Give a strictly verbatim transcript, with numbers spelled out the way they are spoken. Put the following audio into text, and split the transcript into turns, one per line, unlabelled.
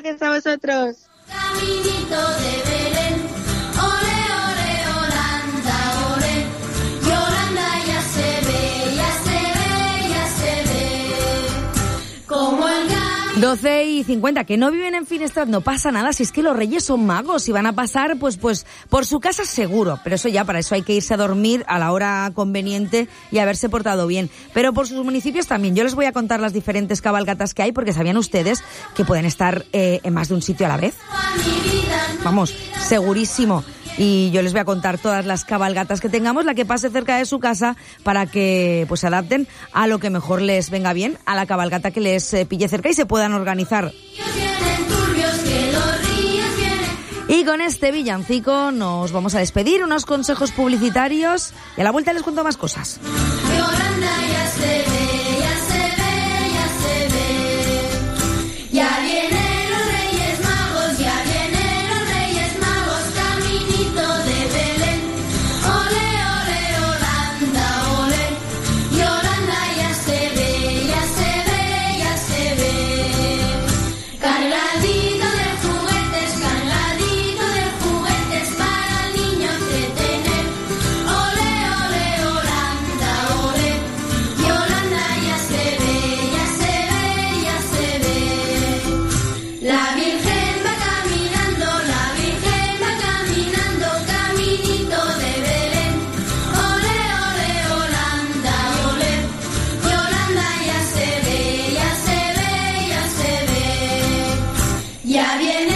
gracias a vosotros.
Caminito de Belén, ole, ole, Yolanda, ole, Yolanda ya se ve, ya se ve, ya se ve, como el
doce y cincuenta, que no viven en Finestrat, no pasa nada, si es que los reyes son magos y van a pasar pues pues por su casa seguro, pero eso ya, para eso hay que irse a dormir a la hora conveniente y haberse portado bien, pero por sus municipios también. Yo les voy a contar las diferentes cabalgatas que hay, porque sabían ustedes que pueden estar eh, en más de un sitio a la vez. Vamos, segurísimo. Y yo les voy a contar todas las cabalgatas que tengamos, la que pase cerca de su casa, para que pues se adapten a lo que mejor les venga bien, a la cabalgata que les eh, pille cerca y se puedan organizar. Y con este villancico nos vamos a despedir, unos consejos publicitarios y a la vuelta les cuento más cosas.
Yolanda ya se ve, ya se ve, ya se ve, ya viene. Ya viene.